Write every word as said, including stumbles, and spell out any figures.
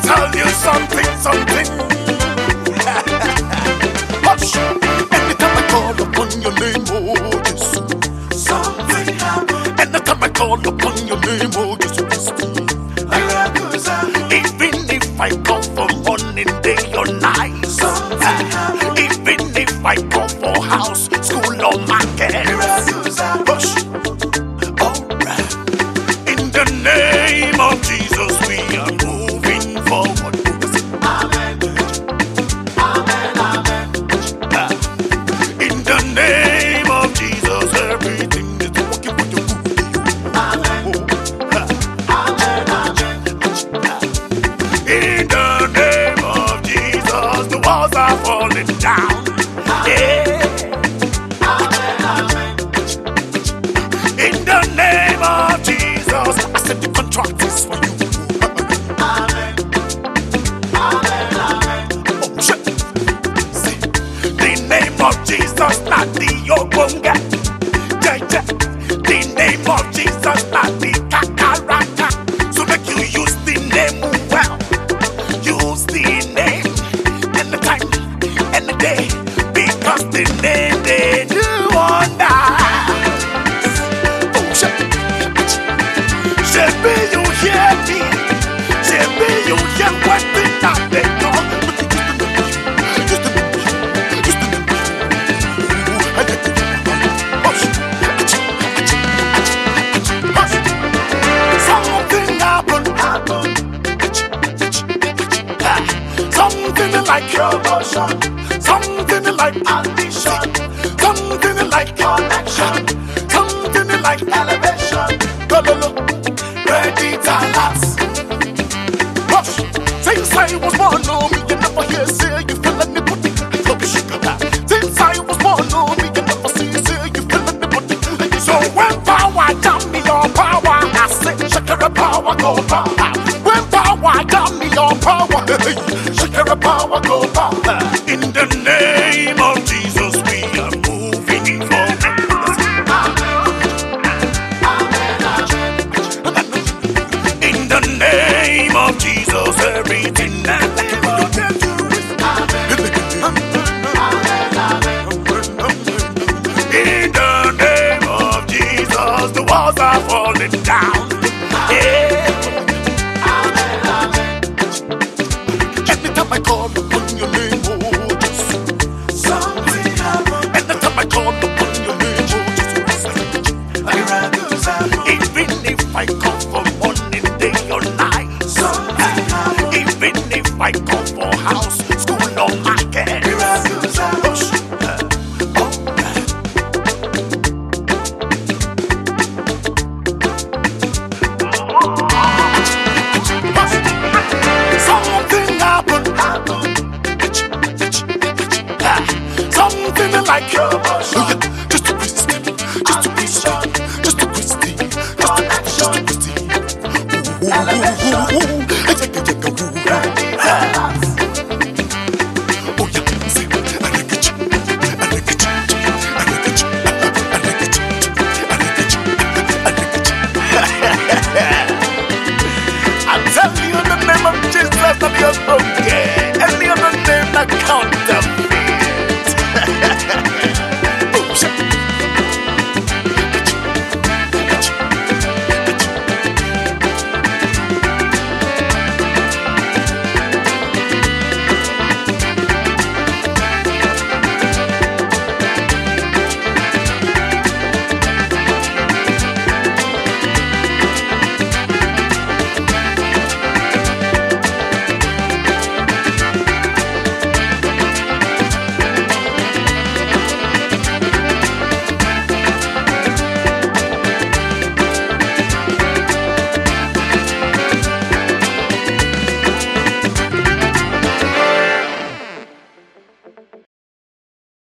tell you something, something. Hush. Anytime I call upon your name, oh Jesus, something happens. Anytime I call upon your name, oh Jesus, even if I call for morning, day or night, something happens. Even if I call for house, school or market, hush. Alright. In the name of Jesus, we are moving forward. Amen. Amen. Amen. In the name of Jesus, everything is working for you. Amen. Amen. Amen. In the name of Jesus, the walls are falling down. Yeah. In the name of Jesus, I said the contract is for you. Amen. Amen. Amen. Oh shit. See, the name of Jesus, not the Ogonga. Yeah, yeah. The name of Jesus, not the Kakaraka. So make you use the name well. Use the name and the time and the day, because the name they do wonder. Maybe you hear me, maybe you hear what the time they talk. Just a minute, just a minute, something happened, happened. Something like promotion, something like ambition, something like connection, something like elevation. Go, go, go. Ready to last. Rush. Since I was born, no me, you never hear say you feel anybody. Love you sugar. Since I was born, no me, you never see say you feel anybody. So when power got me your power, I say shakara power go power. When power got me your power, shakara power go power. In the name of Jesus, we are moving forward. In the name of Jesus, everything that you can do is in the name of Jesus, the walls are falling down. Yeah. Anytime I call upon your name, oh Jesus, something happens. Anytime I call upon your name, oh Jesus, miracles happen. Even if I call for morning, day or night, even if I call for house,